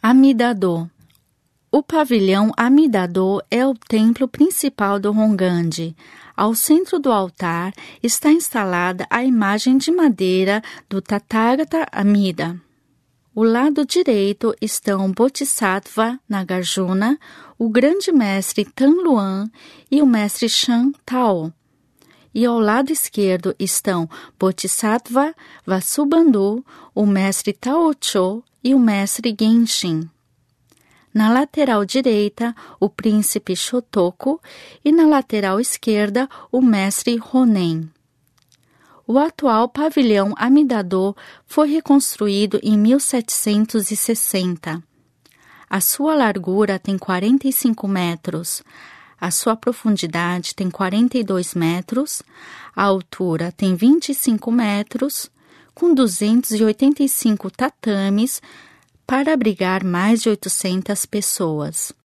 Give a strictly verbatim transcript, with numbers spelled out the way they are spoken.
Amida-do. O pavilhão Amida-do é o templo principal do Hongand. Ao centro do altar está instalada a imagem de madeira do Tathagata Amida. O lado direito estão Bodhisattva Nagarjuna, o grande mestre Tanluan e o mestre Shan Tao. E ao lado esquerdo estão Bodhisattva Vasubandhu, o mestre Tao Cho e o mestre Genshin. Na lateral direita, o príncipe Shotoku e na lateral esquerda, o mestre Honen. O atual pavilhão Amida-do foi reconstruído em mil setecentos e sessenta. A sua largura tem quarenta e cinco metros, a sua profundidade tem quarenta e dois metros, a altura tem vinte e cinco metros, com duzentos e oitenta e cinco tatames para abrigar mais de oitocentas pessoas.